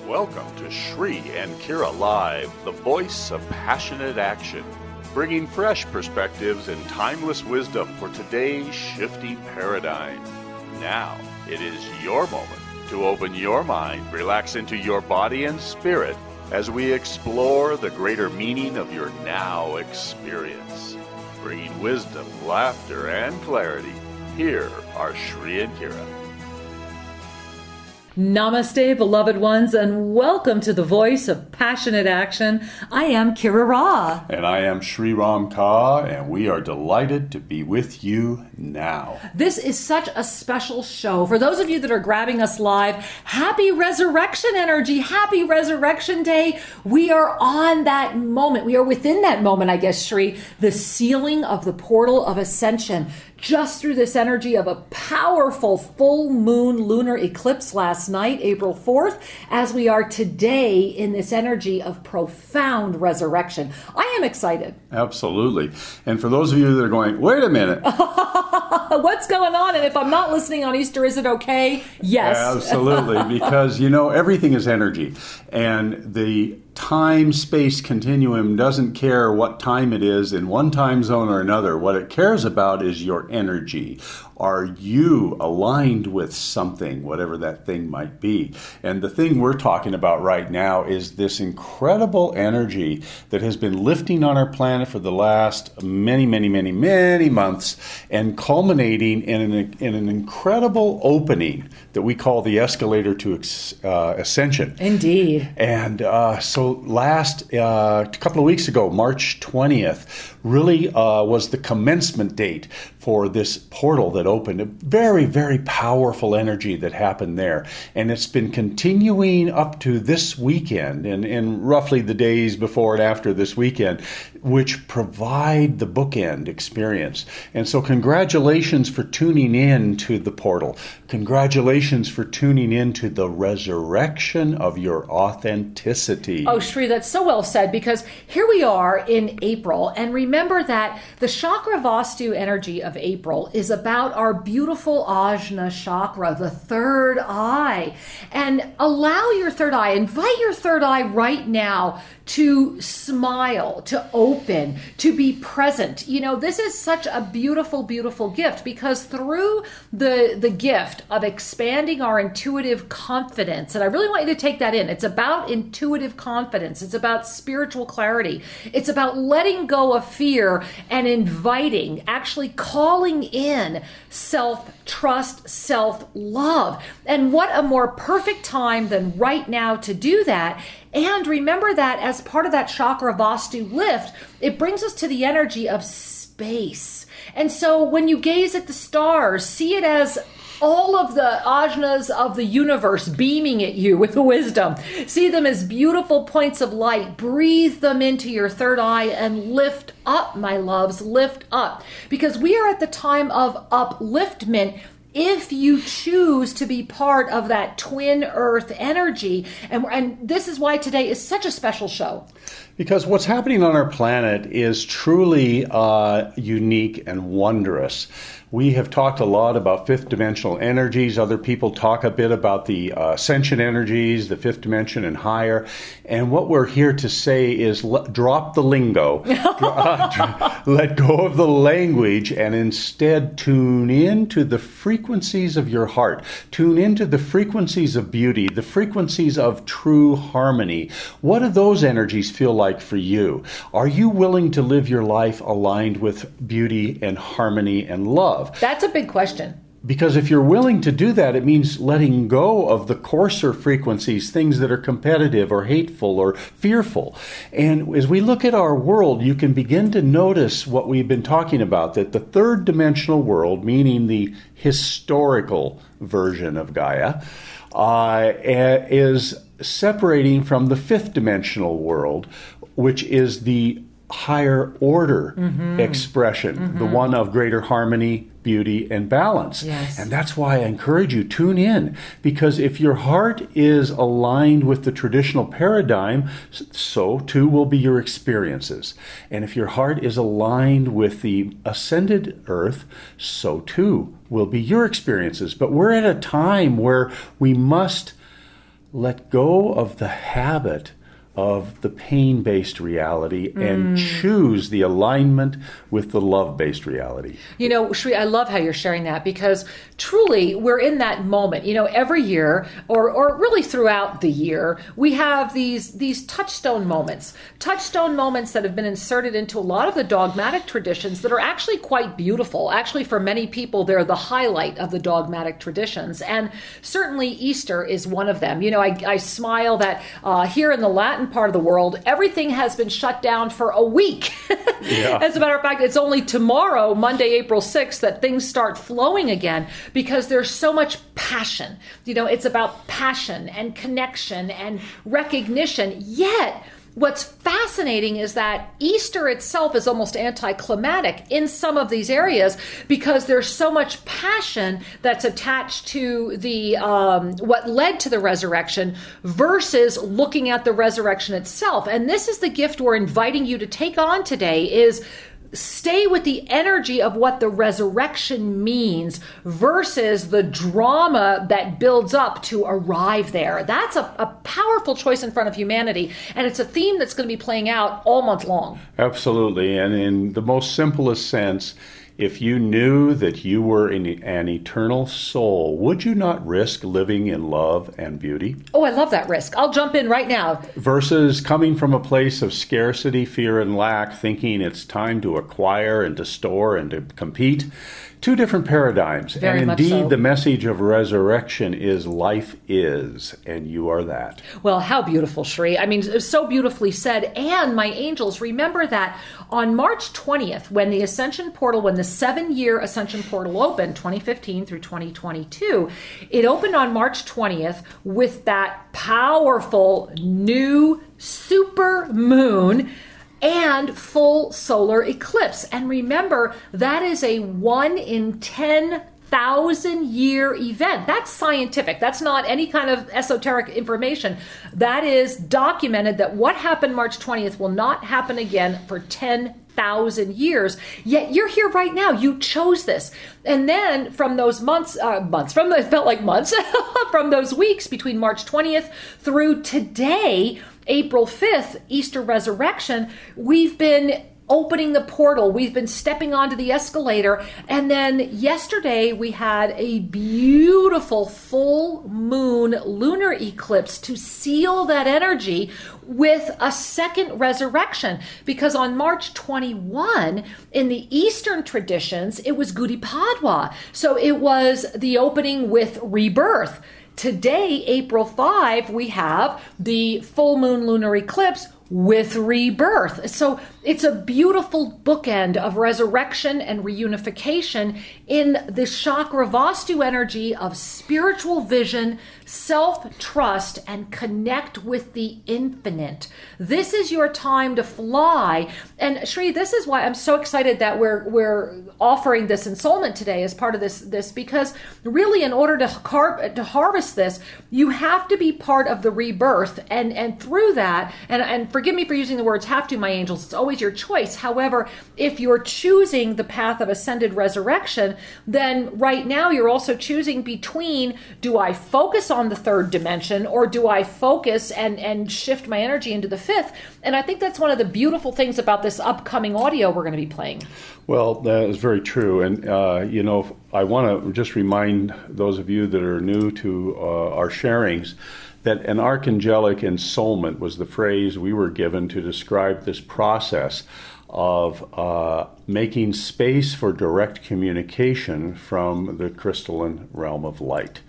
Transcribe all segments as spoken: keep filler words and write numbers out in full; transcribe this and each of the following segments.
Welcome to Shri and Kira Live, the voice of passionate action, bringing fresh perspectives and timeless wisdom for today's shifting paradigm. Now, it is your moment to open your mind, relax into your body and spirit as we explore the greater meaning of your now experience. Bringing wisdom, laughter, and clarity, here are Shri and Kira. Namaste, beloved ones, and welcome to the voice of passionate action. I am Kira Ra. And I am Sri Ram Ka, and we are delighted to be with you now. This is such a special show. For those of you that are grabbing us live, happy resurrection energy, happy resurrection day. We are on that moment. We are within that moment, I guess, Shri, the sealing of the portal of ascension. Just through this energy of a powerful full moon lunar eclipse last night, April fourth, as we are today in this energy of profound resurrection. I am excited. Absolutely. And for those of you that are going, wait a minute. What's going on? And if I'm not listening on Easter, is it okay? Yes. Absolutely. Because, you know, everything is energy. And the time-space continuum doesn't care what time it is in one time zone or another. What it cares about is your energy. Are you aligned with something, whatever that thing might be? And the thing we're talking about right now is this incredible energy that has been lifting on our planet for the last many, many, many, many months and culminating in an, in an incredible opening that we call the escalator to uh, ascension. Indeed. And uh, so last, uh, a couple of weeks ago, March twentieth, really uh, was the commencement date for this portal that opened. A very, very powerful energy that happened there. And it's been continuing up to this weekend and, and roughly the days before and after this weekend, which provide the bookend experience. And so congratulations for tuning in to the portal. Congratulations for tuning in to the resurrection of your authenticity. Oh, Shri, that's so well said, because here we are in April, and remember that the chakra vastu energy of April is about our beautiful Ajna chakra, the third eye. And allow your third eye, invite your third eye right now to smile, to open, to be present. You know, this is such a beautiful, beautiful gift, because through the, the gift of expanding our intuitive confidence, and I really want you to take that in, it's about intuitive confidence, it's about spiritual clarity, it's about letting go of fear and inviting, actually calling in self-trust, self-love. And what a more perfect time than right now to do that. And remember that as part of that chakra vastu lift, it brings us to the energy of space. And so when you gaze at the stars, see it as all of the ajnas of the universe beaming at you with wisdom. See them as beautiful points of light. Breathe them into your third eye and lift up, my loves, lift up. Because we are at the time of upliftment if you choose to be part of that twin earth energy. And, and this is why today is such a special show. Because what's happening on our planet is truly uh, unique and wondrous. We have talked a lot about fifth dimensional energies. Other people talk a bit about the uh, ascension energies, the fifth dimension and higher. And what we're here to say is l- drop the lingo, uh, let go of the language, and instead tune into the frequencies of your heart. Tune into the frequencies of beauty, the frequencies of true harmony. What do those energies feel like for you? Are you willing to live your life aligned with beauty and harmony and love? That's a big question. Because if you're willing to do that, it means letting go of the coarser frequencies, things that are competitive or hateful or fearful. And as we look at our world, you can begin to notice what we've been talking about, that the third dimensional world, meaning the historical version of Gaia, uh, is separating from the fifth dimensional world, which is the higher order mm-hmm. expression, mm-hmm. the one of greater harmony, beauty, and balance. Yes. And that's why I encourage you, tune in, because if your heart is aligned with the traditional paradigm, so too will be your experiences. And if your heart is aligned with the ascended earth, so too will be your experiences. But we're at a time where we must let go of the habit of the pain-based reality and mm. choose the alignment with the love-based reality. You know, Shri, I love how you're sharing that, because truly we're in that moment. You know, every year, or or really throughout the year, we have these these touchstone moments, touchstone moments that have been inserted into a lot of the dogmatic traditions that are actually quite beautiful. Actually, for many people, they're the highlight of the dogmatic traditions. And certainly Easter is one of them. You know, I, I smile that uh, here in the Latin part of the world, everything has been shut down for a week. Yeah. As a matter of fact, it's only tomorrow, Monday, April sixth, that things start flowing again, because there's so much passion. You know, it's about passion and connection and recognition. Yet, what's fascinating is that Easter itself is almost anticlimactic in some of these areas, because there's so much passion that's attached to the um, what led to the resurrection versus looking at the resurrection itself. And this is the gift we're inviting you to take on today, is stay with the energy of what the resurrection means versus the drama that builds up to arrive there. That's a, a powerful choice in front of humanity, and it's a theme that's going to be playing out all month long. Absolutely, and in the most simplest sense, if you knew that you were an, an eternal soul, would you not risk living in love and beauty? Oh, I love that risk. I'll jump in right now. Versus coming from a place of scarcity, fear, and lack, thinking it's time to acquire and to store and to compete. Two different paradigms. Very and indeed, much so. The message of resurrection is life is, and you are that. Well, how beautiful, Shri. I mean, so beautifully said. And my angels, remember that on March twentieth, when the Ascension Portal, when the seven-year Ascension Portal opened, twenty fifteen through twenty twenty-two, it opened on March twentieth with that powerful new super moon and full solar eclipse. And remember, that is a one in ten thousand year event. That's scientific. That's not any kind of esoteric information. That is documented that what happened March twentieth will not happen again for ten thousand years. Yet you're here right now. You chose this. And then from those months, uh, months, from the, it felt like months, from those weeks between March twentieth through today, April fifth, Easter Resurrection, we've been opening the portal. We've been stepping onto the escalator. And then yesterday we had a beautiful full moon lunar eclipse to seal that energy with a second resurrection. Because on March twenty-first, in the Eastern traditions, it was Gudi Padwa. So it was the opening with rebirth. Today, April fifth, we have the full moon lunar eclipse with rebirth. So it's a beautiful bookend of resurrection and reunification in the Chakravastu energy of spiritual vision, self-trust, and connect with the infinite. This is your time to fly. And Shri, this is why I'm so excited that we're we're offering this ensoulment today as part of this, this because really in order to, car- to harvest this, you have to be part of the rebirth. And, and through that, and, and forgive me for using the words have to, my angels, it's always your choice. However, if you're choosing the path of ascended resurrection, then right now you're also choosing between, do I focus on the third dimension or do I focus and, and shift my energy into the fifth? And I think that's one of the beautiful things about this upcoming audio we're going to be playing. Well, that is very true. And, uh, you know, I want to just remind those of you that are new to uh, our sharings that an archangelic ensoulment was the phrase we were given to describe this process of uh, making space for direct communication from the crystalline realm of light.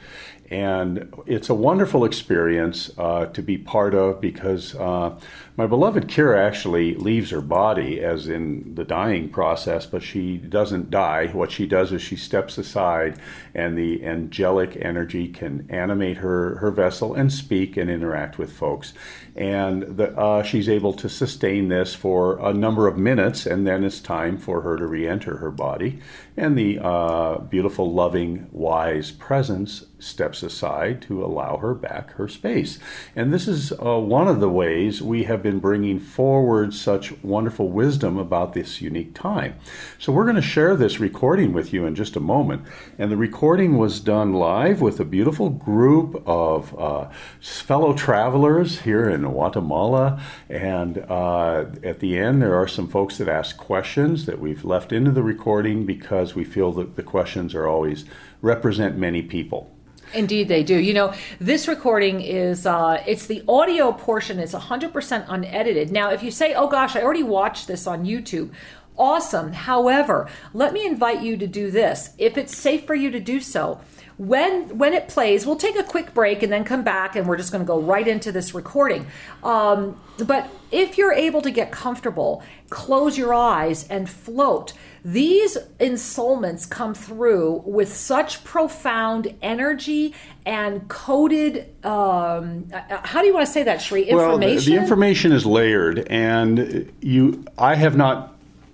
And it's a wonderful experience uh, to be part of because uh, my beloved Kira actually leaves her body as in the dying process, but she doesn't die. What she does is she steps aside and the angelic energy can animate her, her vessel and speak and interact with folks. And the, uh, she's able to sustain this for a number of minutes, and then it's time for her to re-enter her body and the uh, beautiful, loving, wise presence steps aside to allow her back her space. And this is uh, one of the ways we have been bringing forward such wonderful wisdom about this unique time. So we're going to share this recording with you in just a moment. And the recording was done live with a beautiful group of uh, fellow travelers here in Guatemala. And uh, at the end, there are some folks that ask questions that we've left into the recording because we feel that the questions are always represent many people. Indeed, they do. You know, this recording is, uh, it's the audio portion is one hundred percent unedited. Now, if you say, oh gosh, I already watched this on YouTube, awesome. However, let me invite you to do this. If it's safe for you to do so, when when it plays, we'll take a quick break and then come back and we're just going to go right into this recording. Um, but if you're able to get comfortable, close your eyes and float. These ensoulments come through with such profound energy and coded, um, how do you want to say that, Sri? Information? Well, the, the information is layered, and you. I have not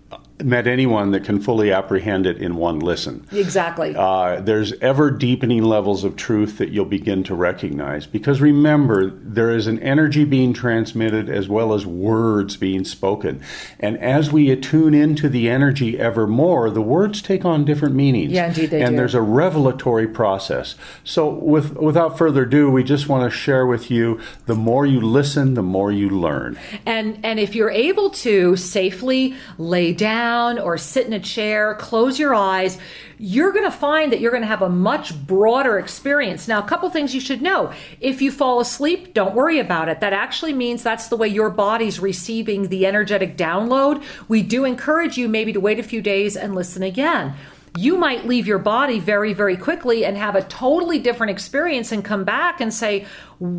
met anyone that can fully apprehend it in one listen. Exactly. Uh, there's ever deepening levels of truth that you'll begin to recognize. Because remember, there is an energy being transmitted as well as words being spoken. And as we attune into the energy ever more, the words take on different meanings. Yeah, indeed they and do. there's a revelatory process. So with, without further ado, we just want to share with you, the more you listen, the more you learn. And, and if you're able to safely lay down, or sit in a chair, close your eyes, you're going to find that you're going to have a much broader experience. Now, a couple things you should know. If you fall asleep, don't worry about it. That actually means that's the way your body's receiving the energetic download. We do encourage you maybe to wait a few days and listen again. You might leave your body very, very quickly and have a totally different experience and come back and say,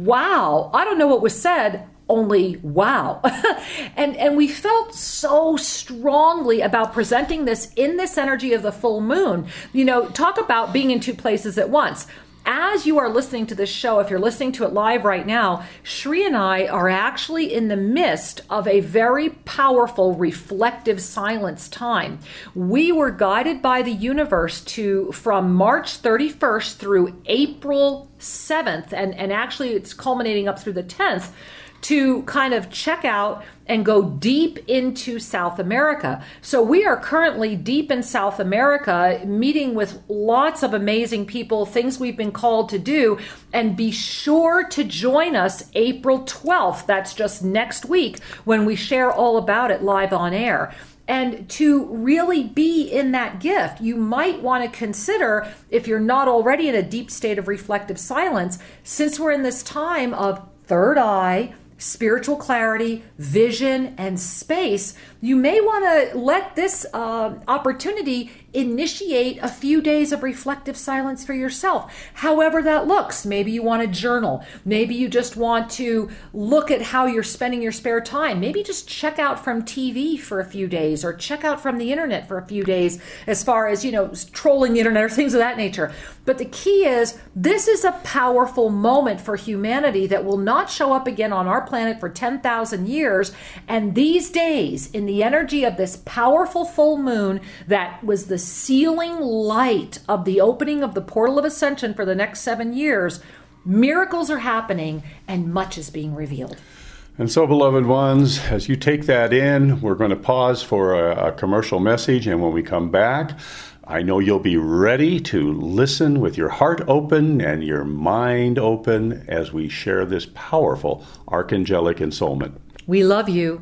wow, I don't know what was said, only wow. and and we felt so strongly about presenting this in this energy of the full moon. You know, talk about being in two places at once. As you are listening to this show, if you're listening to it live right now, Sri and I are actually in the midst of a very powerful reflective silence time. We were guided by the universe to, from March thirty-first through April seventh, and, and actually it's culminating up through the tenth, to kind of check out and go deep into South America. So we are currently deep in South America, meeting with lots of amazing people, things we've been called to do, and be sure to join us April twelfth. That's just next week when we share all about it live on air. And to really be in that gift, you might want to consider, if you're not already in a deep state of reflective silence, since we're in this time of third eye, spiritual clarity, vision, and space, you may want to let this uh, opportunity initiate a few days of reflective silence for yourself. However that looks. Maybe you want to journal. Maybe you just want to look at how you're spending your spare time. Maybe just check out from T V for a few days, or check out from the internet for a few days, as far as, you know, trolling the internet or things of that nature. But the key is, this is a powerful moment for humanity that will not show up again on our planet for ten thousand years. And these days, in the energy of this powerful full moon that was the sealing light of the opening of the portal of ascension for the next seven years, miracles are happening and much is being revealed. And so, beloved ones, as you take that in, we're going to pause for a, a commercial message, and when we come back, I know you'll be ready to listen with your heart open and your mind open as we share this powerful archangelic ensoulment. We love you.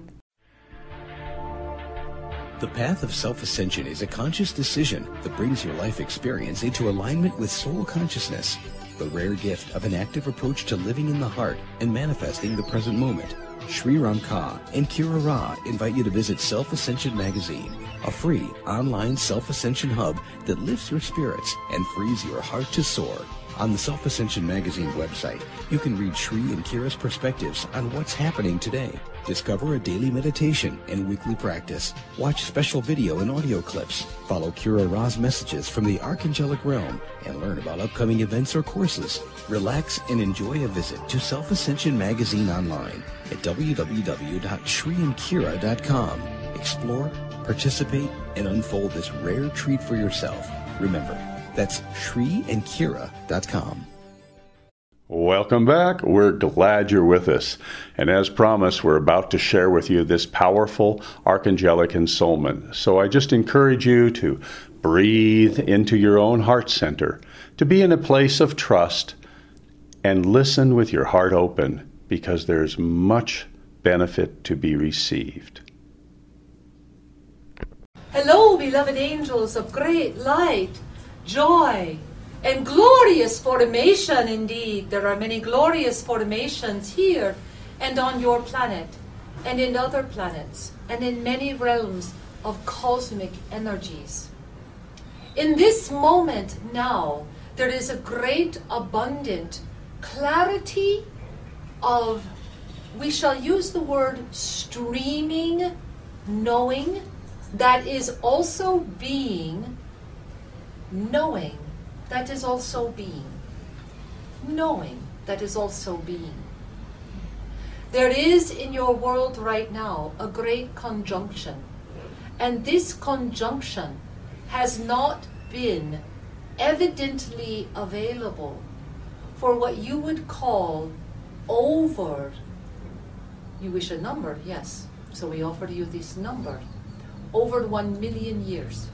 The path of self-ascension is a conscious decision that brings your life experience into alignment with soul consciousness, the rare gift of an active approach to living in the heart and manifesting the present moment. Sri Ram Ka and Kira Ra invite you to visit Self-Ascension Magazine, a free online self-ascension hub that lifts your spirits and frees your heart to soar. On the Self-Ascension Magazine website, you can read Sri and Kira's perspectives on what's happening today. Discover a daily meditation and weekly practice. Watch special video and audio clips. Follow Kira Ra's messages from the Archangelic Realm and learn about upcoming events or courses. Relax and enjoy a visit to Self-Ascension Magazine online at w w w dot sri and kira dot com. Explore, Participate and unfold this rare treat for yourself. Remember, that's Sri and Kira dot com. Welcome back. We're glad you're with us. And as promised, we're about to share with you this powerful archangelic ensoulment. So I just encourage you to breathe into your own heart center, to be in a place of trust, and listen with your heart open, because there's much benefit to be received. Hello, beloved angels of great light, joy, and glorious formation indeed. There are many glorious formations here and on your planet and in other planets and in many realms of cosmic energies. In this moment now, there is a great abundant clarity of, we shall use the word streaming, knowing, that is also being, knowing, that is also being. Knowing that is also being. There is in your world right now a great conjunction. And this conjunction has not been evidently available for what you would call over, you wish a number, yes. So we offer you this number, over one million years.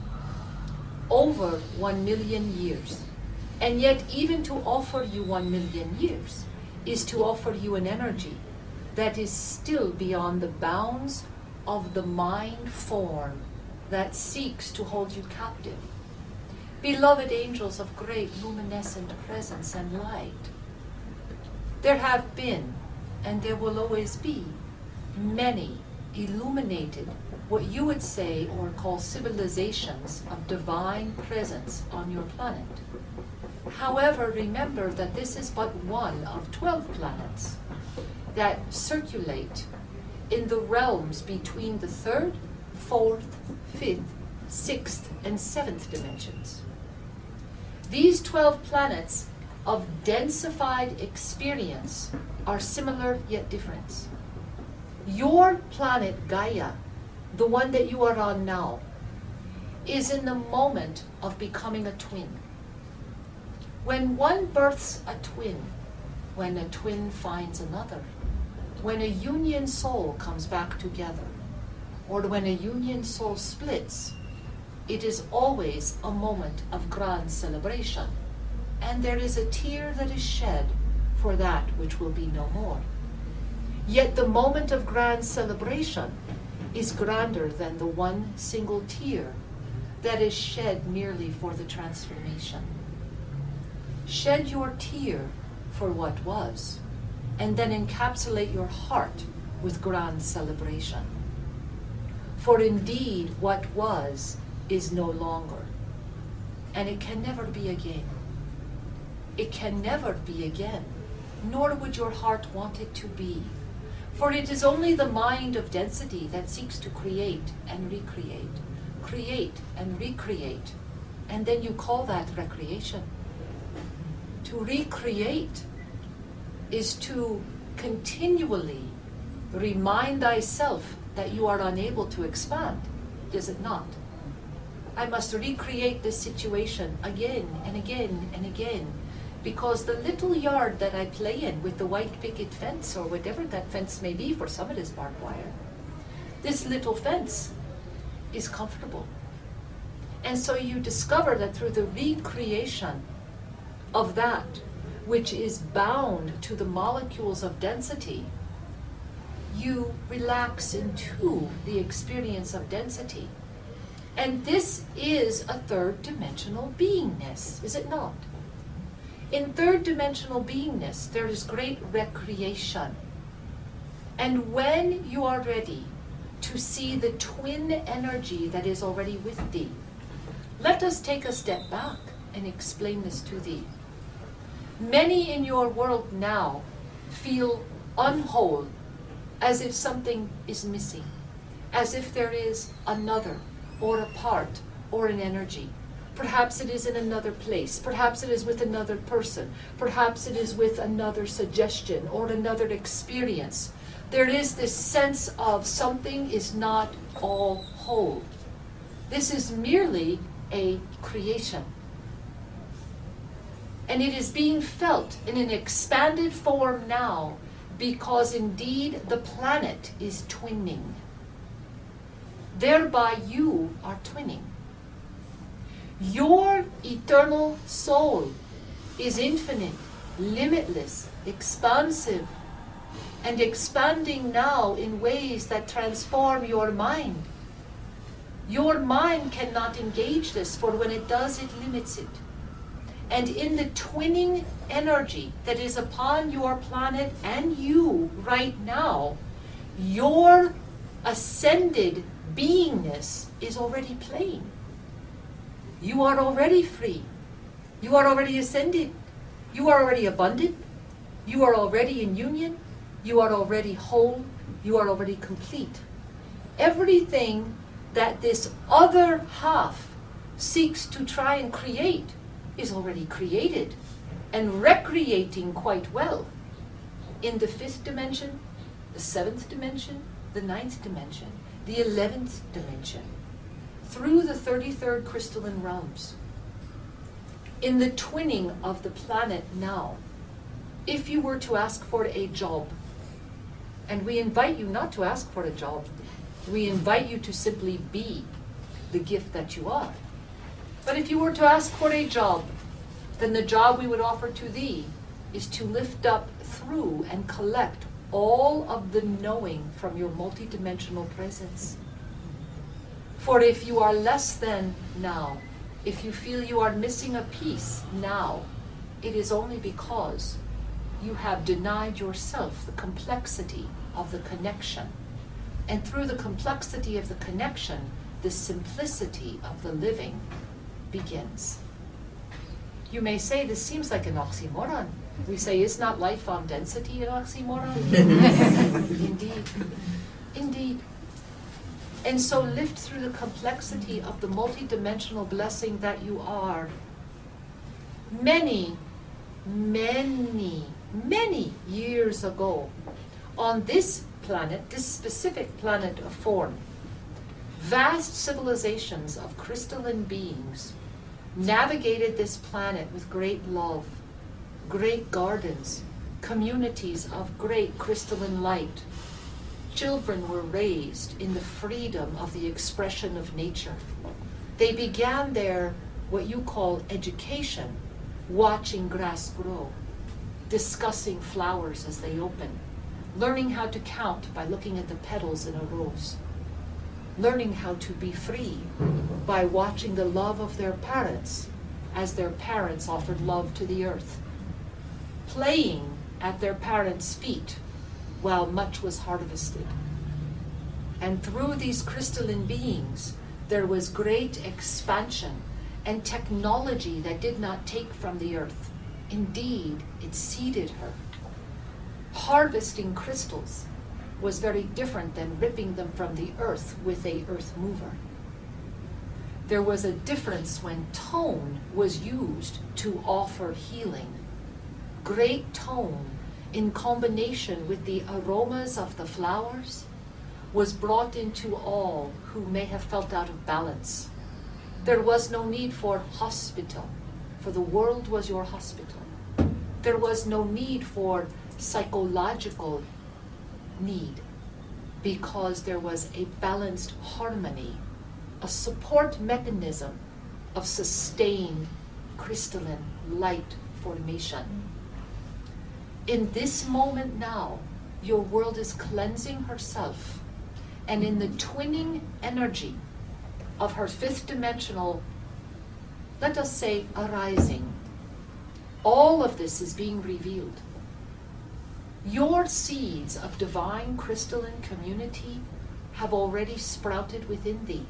Over one million years. And yet even to offer you one million years is to offer you an energy that is still beyond the bounds of the mind form that seeks to hold you captive. Beloved angels of great luminescent presence and light, there have been, and there will always be, many illuminated, what you would say or call civilizations of divine presence on your planet. However, remember that this is but one of twelve planets that circulate in the realms between the third, fourth, fifth, sixth, and seventh dimensions. These twelve planets of densified experience are similar yet different. Your planet Gaia, the one that you are on now, is in the moment of becoming a twin. When one births a twin, when a twin finds another, when a union soul comes back together, or when a union soul splits, it is always a moment of grand celebration, and there is a tear that is shed for that which will be no more. Yet the moment of grand celebration is grander than the one single tear that is shed merely for the transformation. Shed your tear for what was, and then encapsulate your heart with grand celebration. For indeed what was is no longer, and it can never be again. It can never be again, nor would your heart want it to be. For it is only the mind of density that seeks to create and recreate, create and recreate, and then you call that recreation. To recreate is to continually remind thyself that you are unable to expand, is it not? I must recreate this situation again and again and again, because the little yard that I play in with the white picket fence, or whatever that fence may be, for some it is barbed wire, this little fence is comfortable. And so you discover that through the recreation of that which is bound to the molecules of density, you relax into the experience of density. And this is a third dimensional beingness, is it not? In third dimensional beingness, there is great recreation. And when you are ready to see the twin energy that is already with thee, let us take a step back and explain this to thee. Many in your world now feel unwhole, as if something is missing, as if there is another, or a part, or an energy. Perhaps it is in another place, perhaps it is with another person, perhaps it is with another suggestion or another experience. There is this sense of something is not all whole. This is merely a creation. And it is being felt in an expanded form now because indeed the planet is twinning. Thereby you are twinning. Your eternal soul is infinite, limitless, expansive, and expanding now in ways that transform your mind. Your mind cannot engage this, for when it does, it limits it. And in the twinning energy that is upon your planet and you right now, your ascended beingness is already playing. You are already free. You are already ascended. You are already abundant. You are already in union. You are already whole. You are already complete. Everything that this other half seeks to try and create is already created and recreating quite well in the fifth dimension, the seventh dimension, the ninth dimension, the eleventh dimension, through the thirty-third crystalline realms. In the twinning of the planet now, if you were to ask for a job, and we invite you not to ask for a job, we invite you to simply be the gift that you are. But if you were to ask for a job, then the job we would offer to thee is to lift up through and collect all of the knowing from your multidimensional presence. For if you are less than now, if you feel you are missing a piece now, it is only because you have denied yourself the complexity of the connection. And through the complexity of the connection, the simplicity of the living begins. You may say this seems like an oxymoron. We say, is not life on density an oxymoron? Indeed. Indeed. And so lift through the complexity of the multidimensional blessing that you are. Many, many, many years ago, on this planet, this specific planet of form, vast civilizations of crystalline beings navigated this planet with great love, great gardens, communities of great crystalline light. Children were raised in the freedom of the expression of nature. They began their, what you call education, watching grass grow, discussing flowers as they open, learning how to count by looking at the petals in a rose, learning how to be free by watching the love of their parents as their parents offered love to the earth, playing at their parents' feet while much was harvested. And through these crystalline beings, there was great expansion and technology that did not take from the earth. Indeed, it seeded her. Harvesting crystals was very different than ripping them from the earth with a earth mover. There was a difference when tone was used to offer healing. Great tone, in combination with the aromas of the flowers, was brought into all who may have felt out of balance. There was no need for hospital, for the world was your hospital. There was no need for psychological need, because there was a balanced harmony, a support mechanism of sustained crystalline light formation. In this moment now, your world is cleansing herself, and in the twinning energy of her fifth dimensional, let us say, arising, all of this is being revealed. Your seeds of divine crystalline community have already sprouted within thee.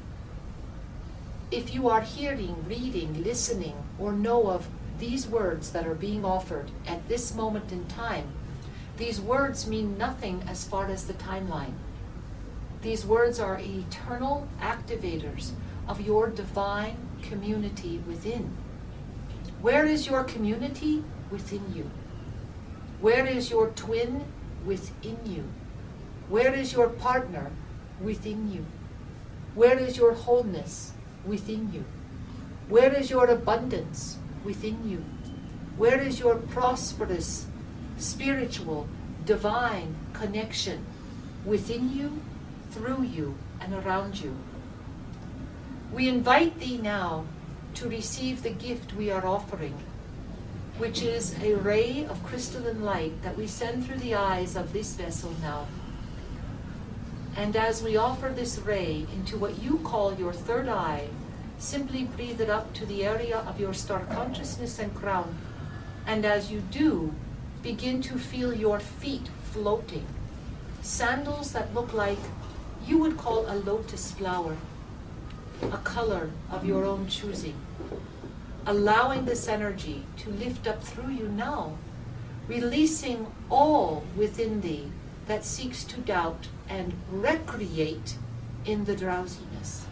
If you are hearing, reading, listening, or know of these words that are being offered at this moment in time, these words mean nothing as far as the timeline. These words are eternal activators of your divine community within. Where is your community? Within you. Where is your twin? Within you. Where is your partner? Within you. Where is your wholeness? Within you. Where is your abundance? Within you. Where is your prosperous, spiritual, divine connection? Within you, through you, and around you. We invite thee now to receive the gift we are offering, which is a ray of crystalline light that we send through the eyes of this vessel now. And as we offer this ray into what you call your third eye, simply breathe it up to the area of your star consciousness and crown. And as you do, begin to feel your feet floating. Sandals that look like you would call a lotus flower, a color of your own choosing. Allowing this energy to lift up through you now, releasing all within thee that seeks to doubt and recreate in the drowsiness.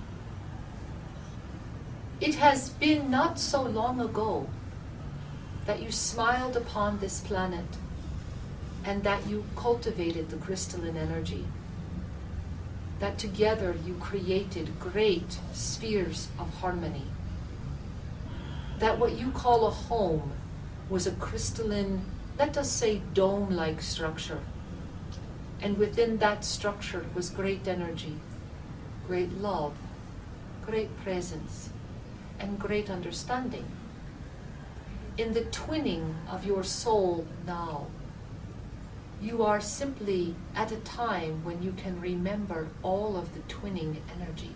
It has been not so long ago that you smiled upon this planet and that you cultivated the crystalline energy, that together you created great spheres of harmony, that what you call a home was a crystalline, let us say dome-like structure, and within that structure was great energy, great love, great presence, and great understanding. In the twinning of your soul now, you are simply at a time when you can remember all of the twinning energy.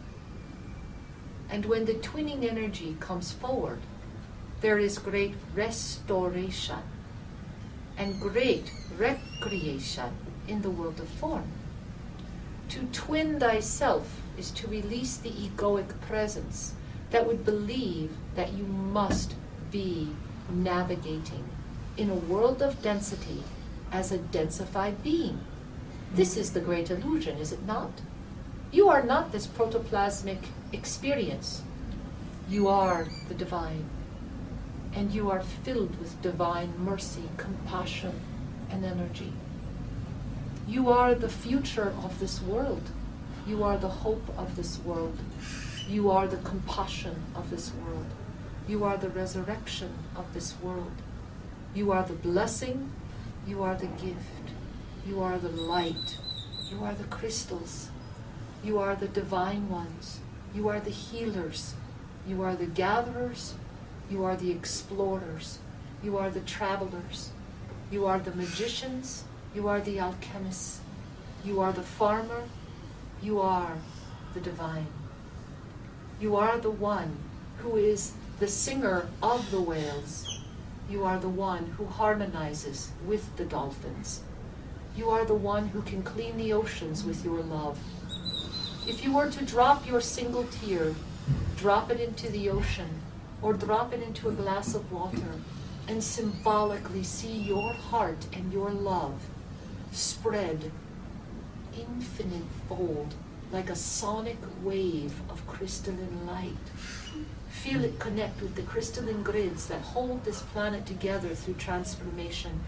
And when the twinning energy comes forward, there is great restoration and great recreation in the world of form. To twin thyself is to release the egoic presence that would believe that you must be navigating in a world of density as a densified being. This is the great illusion, is it not? You are not this protoplasmic experience. You are the divine. And you are filled with divine mercy, compassion, and energy. You are the future of this world. You are the hope of this world. You are the compassion of this world. You are the resurrection of this world. You are the blessing. You are the gift. You are the light. You are the crystals. You are the divine ones. You are the healers. You are the gatherers. You are the explorers. You are the travelers. You are the magicians. You are the alchemists. You are the farmer. You are the divine. You are the one who is the singer of the whales. You are the one who harmonizes with the dolphins. You are the one who can clean the oceans with your love. If you were to drop your single tear, drop it into the ocean, or drop it into a glass of water, and symbolically see your heart and your love spread infinite fold like a sonic wave of crystalline light. Feel it connect with the crystalline grids that hold this planet together through transformation.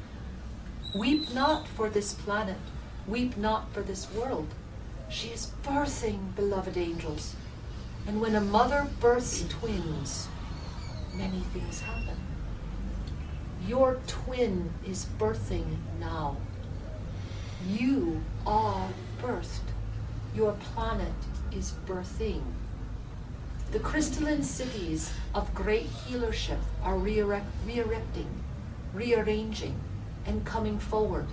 Weep not for this planet. Weep not for this world. She is birthing, beloved angels. And when a mother births twins, many things happen. Your twin is birthing now. You are birthed. Your planet is birthing. The crystalline cities of great healership are re-erect, re-erecting, rearranging, and coming forward.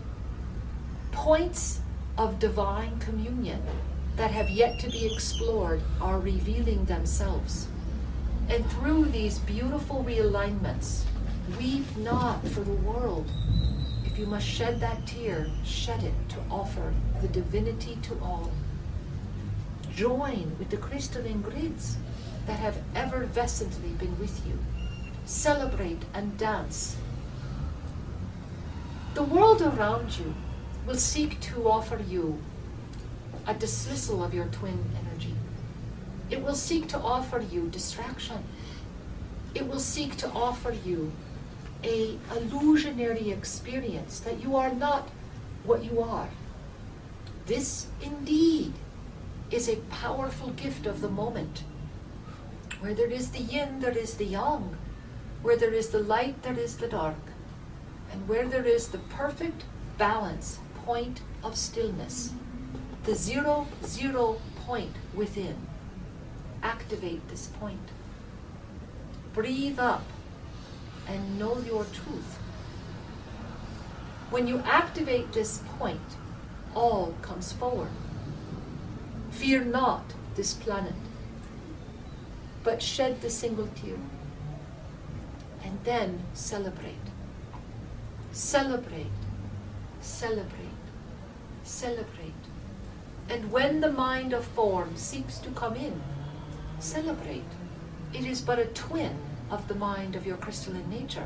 Points of divine communion that have yet to be explored are revealing themselves. And through these beautiful realignments, weep not for the world. If you must shed that tear, shed it to offer the divinity to all. Join with the crystalline grids that have effervescently been with you. Celebrate and dance. The world around you will seek to offer you a dismissal of your twin energy. It will seek to offer you distraction. It will seek to offer you a illusionary experience that you are not what you are. This indeed is a powerful gift of the moment Where there is the yin, there is the yang. Where there is the light, there is the dark. And where there is the perfect balance point of stillness, the zero, zero point within, activate this point. Breathe up and know your truth. When you activate this point, all comes forward. Fear not this planet, but shed the single tear. And then celebrate. Celebrate. Celebrate. Celebrate. And when the mind of form seeks to come in, celebrate. It is but a twin of the mind of your crystalline nature.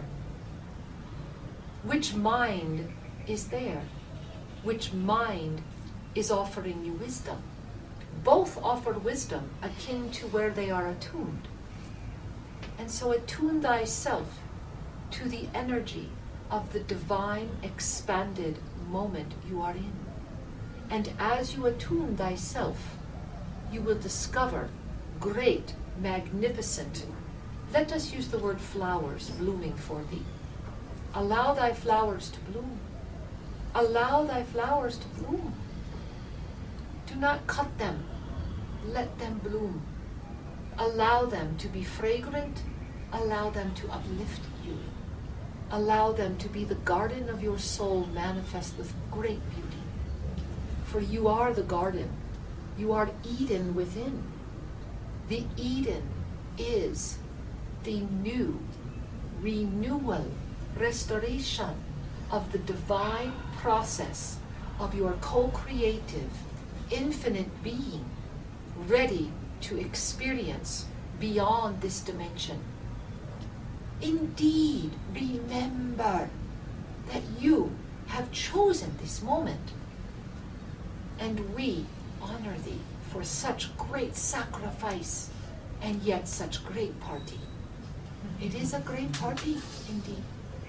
Which mind is there? Which mind is offering you wisdom? Both offer wisdom akin to where they are attuned. And so attune thyself to the energy of the divine expanded moment you are in. And as you attune thyself, you will discover great, magnificent, let us use the word flowers blooming for thee. Allow thy flowers to bloom. Allow thy flowers to bloom. Do not cut them. Let them bloom. Allow them to be fragrant. Allow them to uplift you. Allow them to be the garden of your soul manifest with great beauty. For you are the garden. You are Eden within. The Eden is the new renewal, restoration of the divine process of your co-creative, infinite being, ready to experience beyond this dimension. Indeed, remember that you have chosen this moment, and we honor thee for such great sacrifice and yet such great party. It is a great party indeed.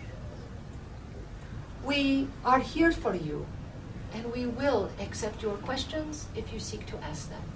We are here for you, and we will accept your questions if you seek to ask them.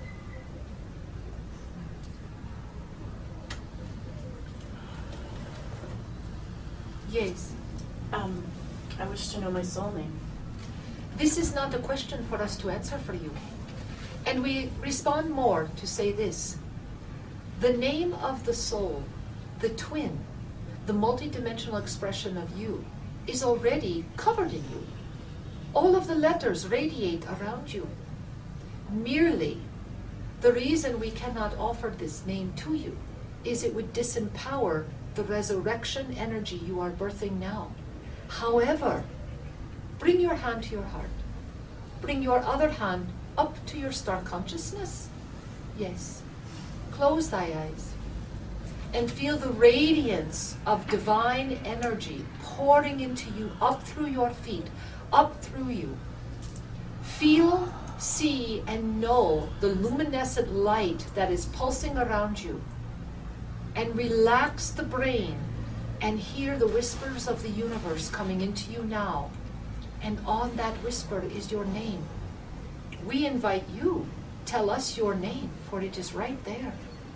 Yes. Um, I wish to know my soul name. This is not a question for us to answer for you. And we respond more to say this. The name of the soul, the twin, the multidimensional expression of you, is already covered in you. All of the letters radiate around you. Merely, the reason we cannot offer this name to you is it would disempower the resurrection energy you are birthing now. However, bring your hand to your heart. Bring your other hand up to your star consciousness. Yes. Close thy eyes and feel the radiance of divine energy pouring into you, up through your feet, up through you. Feel, see, and know the luminescent light that is pulsing around you. And relax the brain and hear the whispers of the universe coming into you now. And on that whisper is your name. We invite you, tell us your name, for it is right there.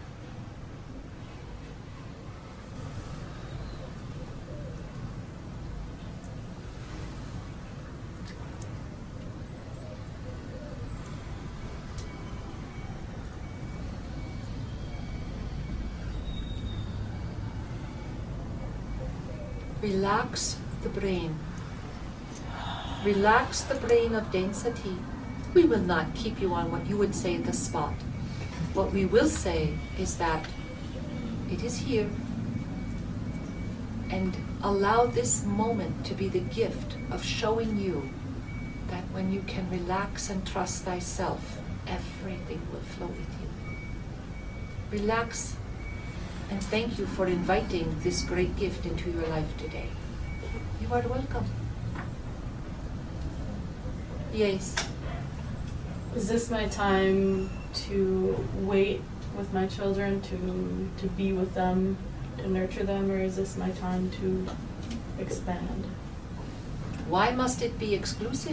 Relax the brain. Relax the brain of density. We will not keep you on what you would say the spot. What we will say is that it is here, and allow this moment to be the gift of showing you that when you can relax and trust thyself, everything will flow with you. Relax. And thank you for inviting this great gift into your life today. You are welcome. Yes. Is this my time to wait with my children, to, to be with them, to nurture them, or is this my time to expand? Why must it be exclusive?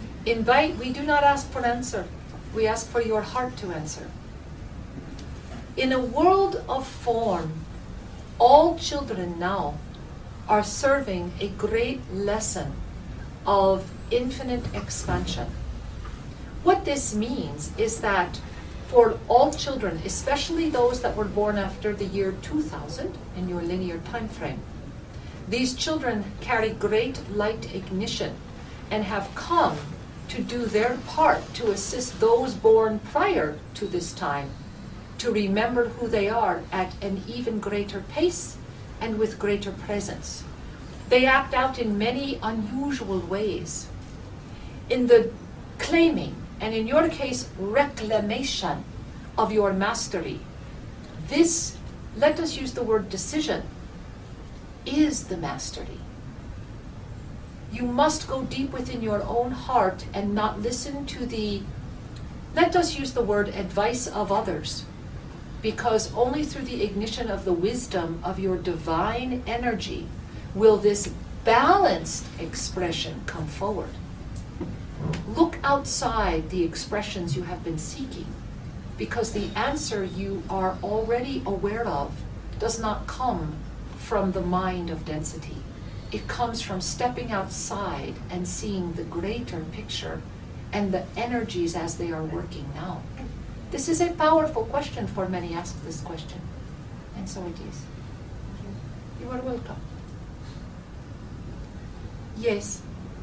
Invite, we do not ask for answer. We ask for your heart to answer. In a world of form, all children now are serving a great lesson of infinite expansion. What this means is that for all children, especially those that were born after the year two thousand in your linear time frame, these children carry great light ignition and have come to do their part to assist those born prior to this time to remember who they are at an even greater pace and with greater presence. They act out in many unusual ways. In the claiming, and in your case, reclamation of your mastery, this, let us use the word decision, is the mastery. You must go deep within your own heart and not listen to the, let us use the word advice of others, because only through the ignition of the wisdom of your divine energy will this balanced expression come forward. Look outside the expressions you have been seeking, because the answer you are already aware of does not come from the mind of density. It comes from stepping outside and seeing the greater picture and the energies as they are working now. This is a powerful question for many ask this question, and so it is. You are welcome. Yes.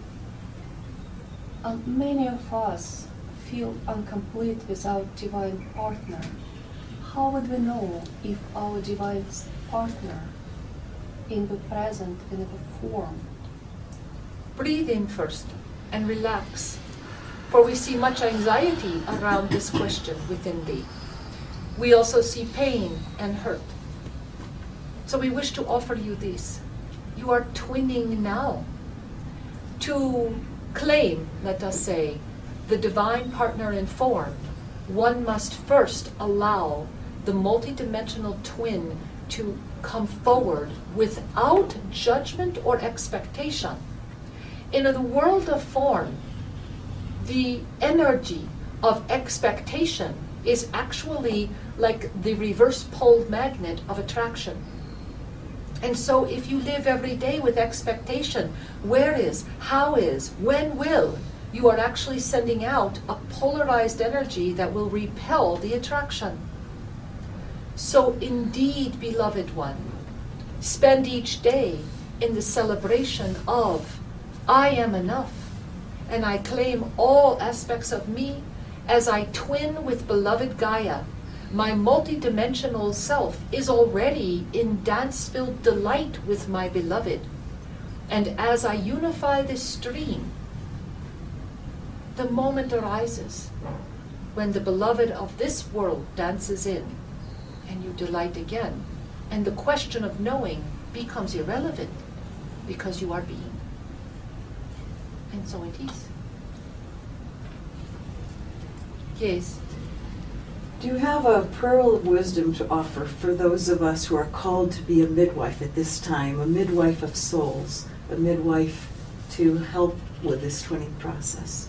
Uh, many of us feel incomplete without divine partner. How would we know if our divine partner in the present, in the form? Breathe in first and relax, for we see much anxiety around this question within thee. We also see pain and hurt. So we wish to offer you this. You are twinning now. To claim, let us say, the divine partner in form, one must first allow the multidimensional twin to come forward without judgment or expectation. In the world of form, the energy of expectation is actually like the reverse pole magnet of attraction. And so if you live every day with expectation, where is, how is, when will, you are actually sending out a polarized energy that will repel the attraction. So indeed, beloved one, spend each day in the celebration of I am enough, and I claim all aspects of me as I twin with beloved Gaia. My multidimensional self is already in dance-filled delight with my beloved. And as I unify this stream, the moment arises when the beloved of this world dances in, and you delight again. And the question of knowing becomes irrelevant because you are being. And so it is. Yes. Do you have a pearl of wisdom to offer for those of us who are called to be a midwife at this time, a midwife of souls, a midwife to help with this twinning process?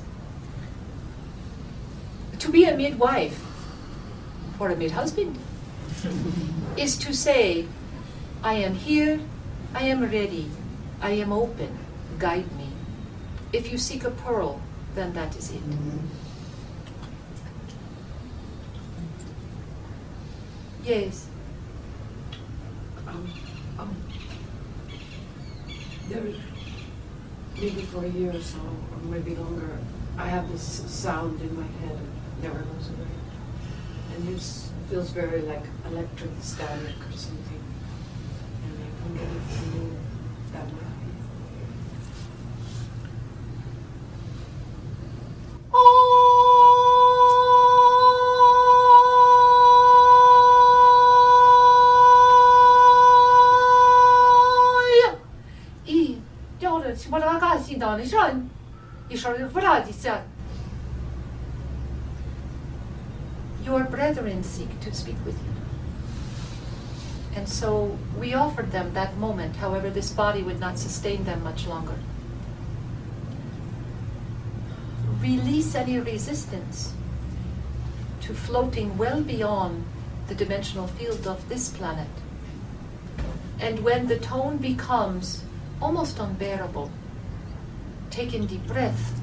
To be a midwife or a mid-husband is to say, I am here, I am ready, I am open, guide me. If you seek a pearl, then that is it. Mm-hmm. Yes. Um, um, there, maybe for a year or so, or maybe longer, I have this sound in my head that never goes away. And this feels very like electric static or something. And I wonder if you that might be. Your brethren seek to speak with you. And so we offered them that moment, however, this body would not sustain them much longer. Release any resistance to floating well beyond the the dimensional field of this planet. And when the tone becomes almost unbearable, take in deep breath,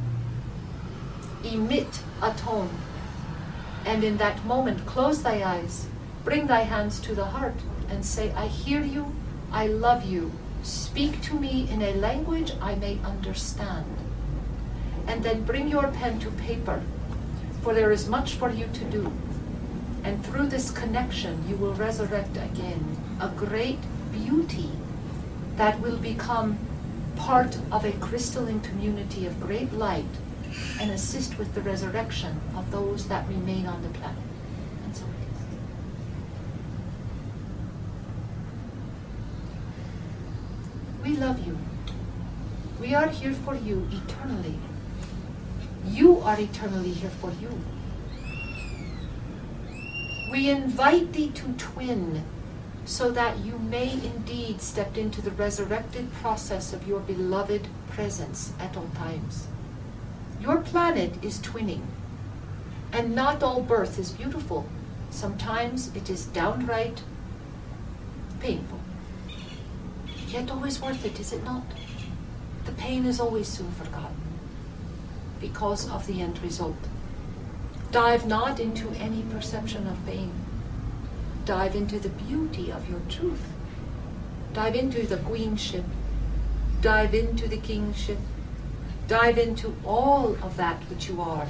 emit a tone, and in that moment close thy eyes, bring thy hands to the heart and say, I hear you, I love you, speak to me in a language I may understand. And then bring your pen to paper, for there is much for you to do. And through this connection, you will resurrect again a great beauty that will become part of a crystalline community of great light and assist with the resurrection of those that remain on the planet. And so it is. We love you. We are here for you eternally. You are eternally here for you. We invite thee to twin, so that you may indeed step into the resurrected process of your beloved presence at all times. Your planet is twinning, and not all birth is beautiful. Sometimes it is downright painful. Yet always worth it, is it not? The pain is always soon forgotten because of the end result. Dive not into any perception of pain. Dive into the beauty of your truth. Dive into the queenship. Dive into the kingship. Dive into all of that which you are.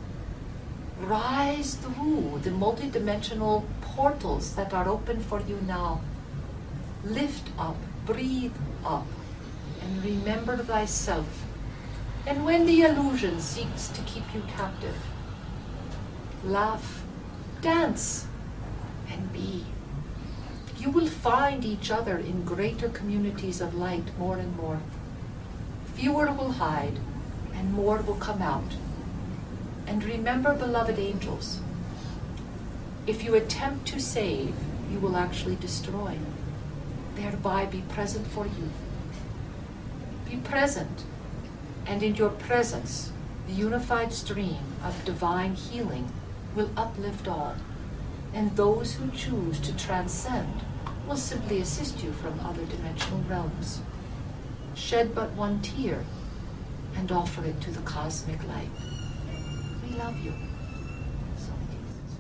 Rise through the multidimensional portals that are open for you now. Lift up, breathe up, and remember thyself. And when the illusion seeks to keep you captive, laugh, dance, and be. You will find each other in greater communities of light more and more. Fewer will hide, and more will come out. And remember, beloved angels, if you attempt to save, you will actually destroy. Thereby be present for you. Be present, and in your presence, the unified stream of divine healing will uplift all. And those who choose to transcend will simply assist you from other dimensional realms. Shed but one tear and offer it to the cosmic light. We love you. So it is.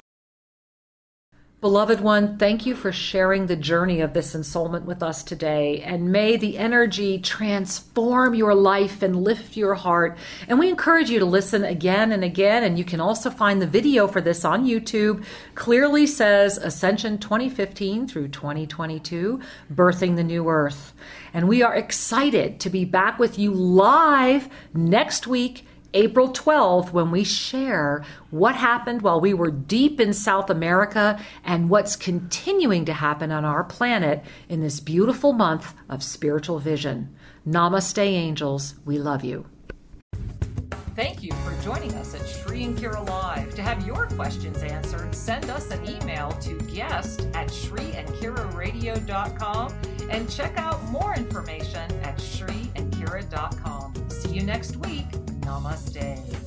Beloved one, thank you for sharing the journey of this ensoulment with us today. And may the energy transform your life and lift your heart. And we encourage you to listen again and again. And you can also find the video for this on YouTube. Clearly says Ascension twenty fifteen through twenty twenty-two, Birthing the New Earth. And we are excited to be back with you live next week, April twelfth, when we share what happened while we were deep in South America and what's continuing to happen on our planet in this beautiful month of spiritual vision. Namaste, angels. We love you. Thank you for joining us at Shri and Kira Live. To have your questions answered, send us an email to guest at shri and kira radio dot com and check out more information at shri and kira dot com. See you next week. Namaste.